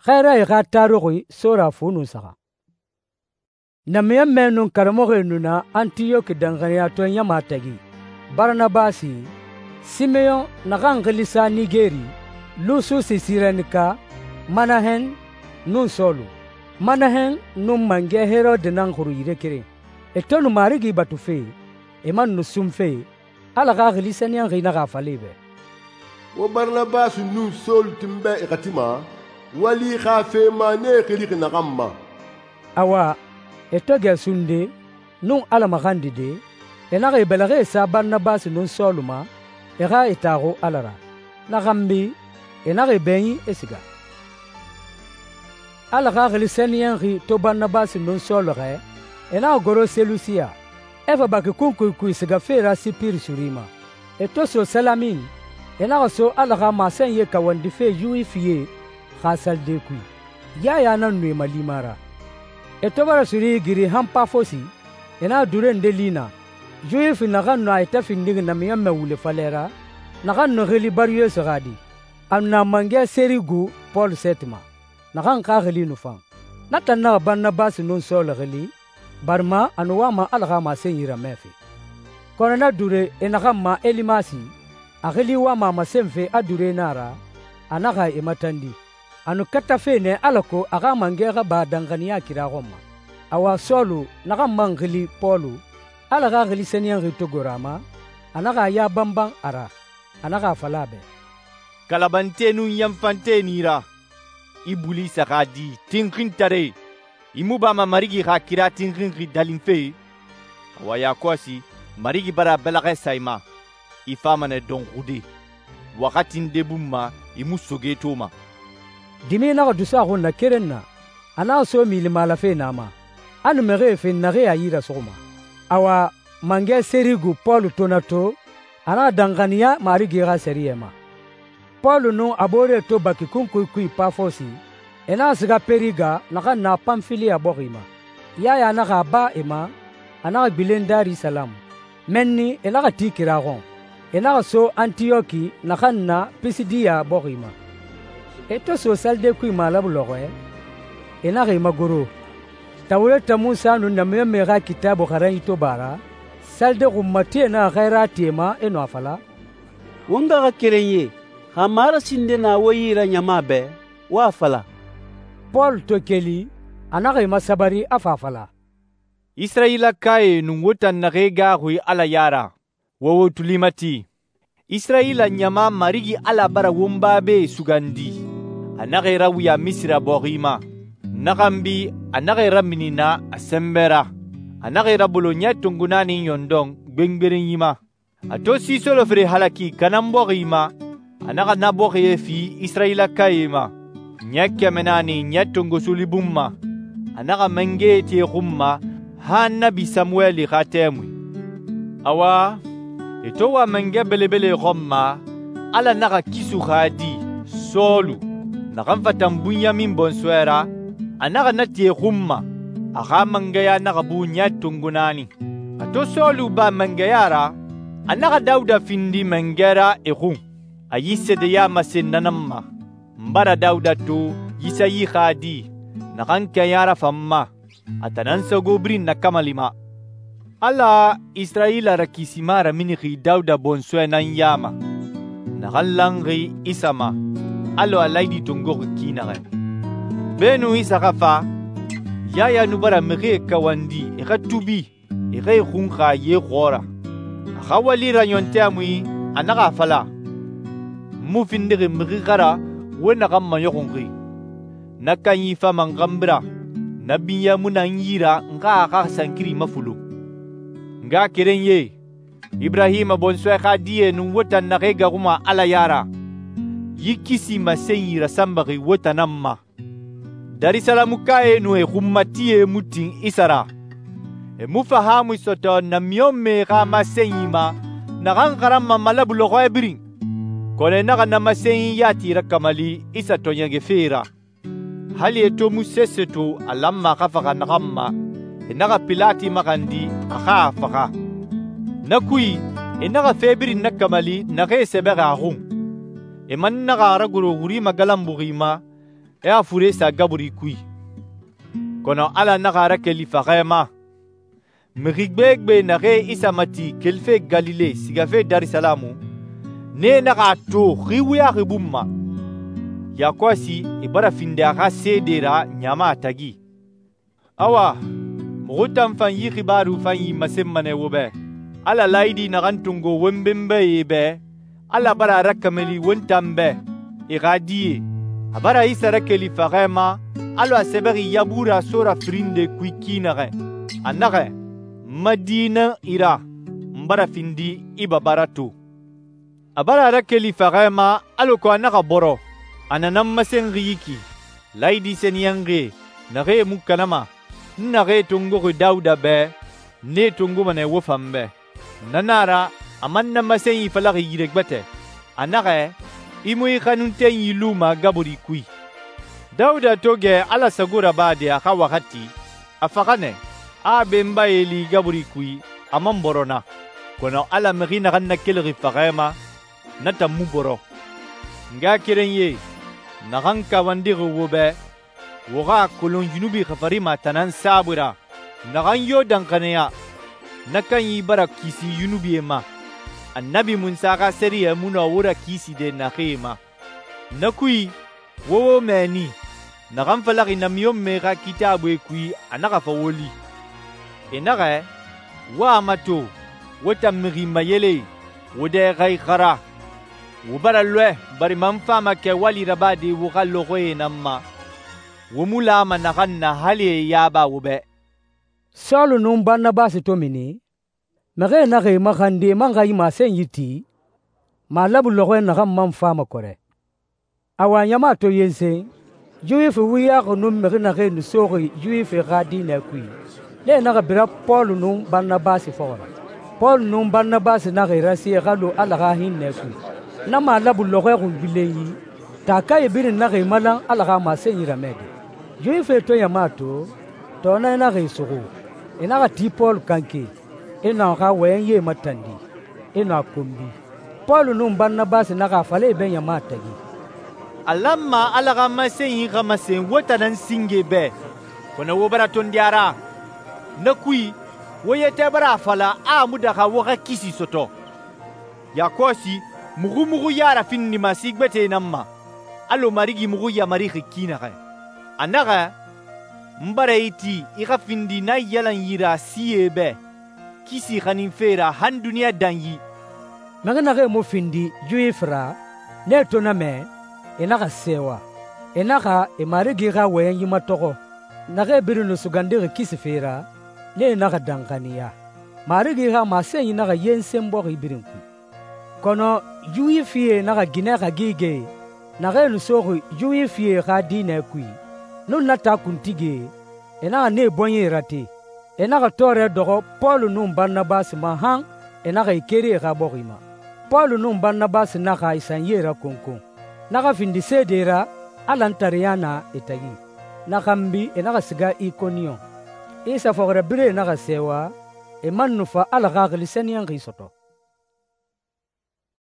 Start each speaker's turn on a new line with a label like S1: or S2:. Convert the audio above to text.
S1: Khaira ga tarugi sura funu saka. Namiyan menun karamoge nuna Antioch dangania to nyamatagi. Barnabasi, Simeon naganglisa Nigeri, Lusu Sisirenika, Manahen, nun solu. Manahen nun mange Herod nanguru yirekere. Etonu marigi batufe, eman nusumfe, alaga glisanian rinaga falebe.
S2: Wa Barnabas nun sol timbe ikatima, wali khafe mane kilik nagamma.
S1: Awa, etoge sunde, nun alamagandide, enaga ibelage sa Barnabas nun soluma, ega itago alara. Nagambi, enaga ibenyi esiga. Alaga glisanian ri to Barnabas nun solore, enaga goro selusia. Eva baki kunkuikui siga fera sipir surima. Eto so salamin, enaga so alaga masen ye kawandi fe yui fiye, khasal dekui. Ya nan nwe malimara. Eto bara suri giri hampa fosi, enaga duren delina. Yui fi nagan no aita findig na miyame wule falera, nagan no gili barye sagadi. Amna mange serigu Paul Setima. Nagan ka gili nufang. Natan na Barnabas nun sol gili, barma anuwama alaga masen yira mefi. Konana dure enagama Elimasi, agili wama masenfe adure nara, anaga ematandi. Anu katafene alako aga mangera ba dangania kiragoma. Awa solu naga mangili Polu, alaga gili senian ritogorama, anaga ya bambang ara, anaga falabe.
S3: Kalabante nu yamfante nira, ibuli sakadi tinkintare. Imubama marigi hakira tinkinki dalinfe. Waya kwasi marigi bara belage saima. Ifamane don rude. Wakati ndebuma imusoge toma.
S1: Dimi na dusa honna kerenna. Ana so milimala fe nama. Anu mere fe nare ayira soma. Awa mange serigu Paul tonato. Ana dangania marigi ga seriema. Paul no abore to baki kunkui pafosi. Ena siga periga naka na Pamfilia borima. Yaya naka ba ema, anaka bilendari salam. Menni enaka tikiragon. Enaka so Antioki naka na Pisidia borima. Eto so salde kui malabu logoe. Enaka imaguru. Tawule tamusa nunamia mega kitabu karan ito bara. Salde kumati na ghaira tema eno afala.
S4: Wonga ga kerenye. Hamara sinde na wayira nyamabe. Wa afala.
S1: Paul tokeli anaga masabari afafala.
S3: Israila kae nungutan na rega hui ala yara. Wawo tulimati. Israila nyama marigi ala bara wumbabe sugandi. Anaga rawuya misra borima. Nagambi anaga raminina asembera. Anaga rabolonya tungunani yondong gbengbering yima. Ato si solo fre halaki kanamborima. Anaga nabore fi Israila kae ma. Nyakya menani nyatungo sulibumma. Anaga menge tie rumma. Ha nabi Samueli khatemwi. Awa. Etowa menge belebele rumma. Ala naga kisu khadi. Solu. Nagamfatan bunyamin bonswera. Anaga natie rumma. Aha mangaya naga bunya tungunani. Ato solu ba mangayara. Anaga dauda findi mangera erum. Ayise de ya masin nanamma. Mbara dauda tu yisayi khadi nakanka yara famma atanansa gobrin nakamalima ala Israila rakisimara miniki dauda bonswe nan yama nakallangi isama alo alaidi tungo kinare benu isakafa yaya nubara mege kawandi ekatubi ege khunga ye khora khawali ranyontamwi anaka fala mufindege migara wena gamma yokongi nakanyi fa mangambra nabiya munanyira nga ka sankiri mafulu nga kerenye Ibrahim bonswe khadiye nu wota nagega kuma ala yara yikisi masenyira sambagi wota namma Dar es Salaam kae nu khummatie mutin isara mufahamu soto na myome ga masenyima nagangarama malabulo khwebring kone naga na masenyi yati rakamali isa tonyage fera. Hali eto museseto alamma kafaka nagamma. Naga pilati makandi akafaka. Nakui naga febri nakamali nage sebega ahum. Man naga raguro guri magalamburima. e a fure sa gaburi kui. Kono ala nakara keli fagema. Mirigbegbe nage isa mati kelfe Galile sigafe Darisalamu. Ne naka to riwya ribumma. Yakwasi ibara findaga sedera nyama atagi. Awa, mugutam fan yi khibaru fan yi masemmane wobe. Ala laidi nagantungo wembembe yebe. Ala bara rakameli wentambe. Iradiye. Abara isa rakeli fagema. Alo aseberi yabura sora frinde kuikinare. Anare. Madina ira. Mbara findi iba baratu. Abara rakeli fagema. Alo ko anaka boro. Ananam masengiyiki. Laidi senyangre. Nare mukanama. Nare tungo Dauda be. Ne tungo mane wofambe. Nanara. Amanna masenyi falaki yiregbete. Anare. Imui kanunten yiluma gaburi kui. Dauda toge ala sagura bade aka wakati. Afakane. Bemba eli gaburi kui. Amamborona. Kono ala merina kanna keleri fagema. Nata muboro. Nga kirenye. Naranka wandiru wobe. Woga kolon junubi khafarima tanan sabura. Naranyo dankanea. Nakan yibara kisi yunubi ema. Annabi Musa seri muna wura kisi de nakhema. Nakui wowo meni. Nakam falaki namiyom mega kitabu ekui anaka fawoli. Enare wa amato wata miri mayele wode gai khara. Wubara lwe bari mamfama ke wali rabadi wukalo kwe namma. Wumula manakanna hali yaba wube.
S1: Saulu numbana basi tomini. Mage nage makande mangai masen yiti. Malabu lokwe nagam mamfama kore. Awa yamato yense. Juifu wiya num mege nage nusori juifu gadi na kui. Le naga bira Paul num banna basi fora. Paul num banna basi nage rasi galo alaga hin na kui. Nama labu lokwe kumbileyi. Taka ibiri nage malang alaga masen yiramede. Juifu to yamato. Tona nage sugu. Enaga ti Paul kanke. Ina ka wenye matandi. Ina kumbi. Paul num banna basi naga fale ben yamatagi.
S3: Alamma alaga masen gamasen watanan singe be. Kona wobara tondiara. Nakui woyete bara fala mudaka woka kisi soto. Yakosi mugu yara finni masigbete namma. Alo marigi mugu ya marigi kinare. Anaga mbara iti ika findi na yalan yira siebe. Kisi khaninfera han dunia danyi.
S1: Maganage mo findi juifra neto na me enaka sewa. Enaka marigi ga wen yima toko. Nage birinu sugandire kisi fera ne enaka dankaniya. Marigi ga masen yinaka yensembo ibirinku. Kono juifie naka gineka gige. Nage nusori juifie ga dina kui. Nunata kuntige enaka ne bonye rate. Enaka tore dogo Paul num Barnabas mahang enaka ikeri gabogima. Paul num Barnabas naka isanyera konkon. Naka findi sedera alantariana etagi. Naka mbi enaka siga Iconium. Isa fogre bire naka sewa emannufa ala gaglisenian risoto.